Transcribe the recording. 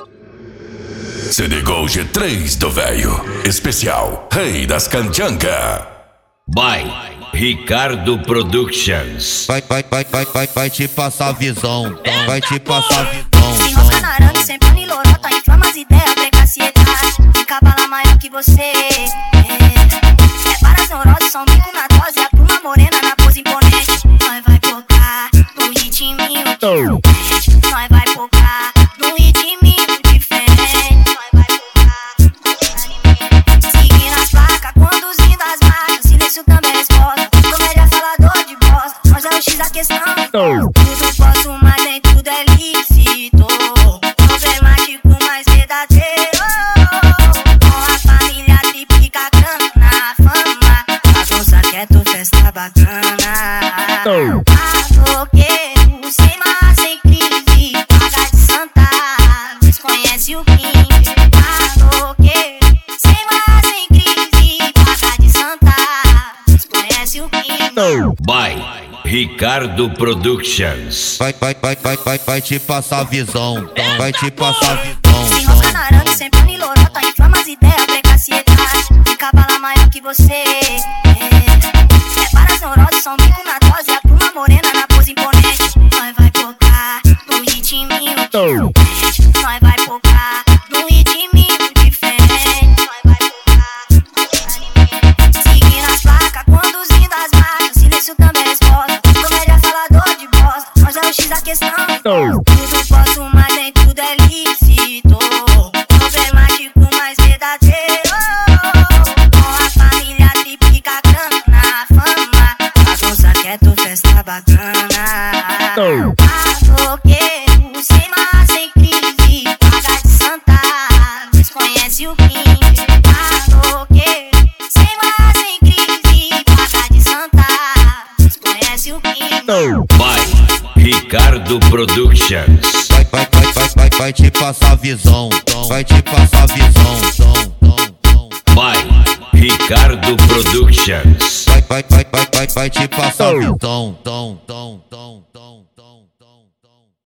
Se ligou o G3 do velho. Especial Rei das Canchanca. By Ricardo Productions. Vai te passar visão. Vai te passar visão. Se enrosca na arame, sempre em lorota. Inflama as ideias, precaciedade. Fica bala maior que você. É várias neuroses, são bico na dose. A pluma morena na pose imponente. Nós vai focar no ritminho diferente. Nós vai focar no ritminho diferente. Nós vai focar seguindo as placas, conduzindo as marcas. Silêncio também é resposta. Comédia falador de bosta. Nós é o X da questão. Tudo posso, mas nem tudo é lícito. Problemático, mas verdadeiro. Com a família triplica grana, fama. Bagunça quieto, festa bacana. Maloqueiro, sem marra, sem crise. Paga de santa, desconhece o crime. Maloqueiro, sem marra, sem crise. Paga de santa, desconhece o crime. By Ricardo Productions. Vai te passar visão. Vai te passar visão. Se enrosca na arame, sempre em lorota. Inflama as ideias, precaciedade. Fica bala maior que você. É várias neuroses, são bico na dose. A pluma morena na pose imponente. Nós vai focar no ritminho diferente. Nós vai focar no ritminho diferente. Nós vai focar seguindo as placas, conduzindo as marcas. Silêncio também é resposta. Comédia falador de bosta. Nós é o X da questão. Tudo posso, mas nem tudo é lícito. Problemático, mas verdadeiro. Com a família triplica grana, fama. Bagunça quieto, festa bacana. Maloqueiro, sem marra, sem crise. Paga de santa, desconhece o crime. Maloqueiro, sem marra, sem crise. Paga de santa, desconhece o crime. By Ricardo Productions. Vai te passar visão. Vai te passar visão. By Ricardo Productions. Vai te passar visão.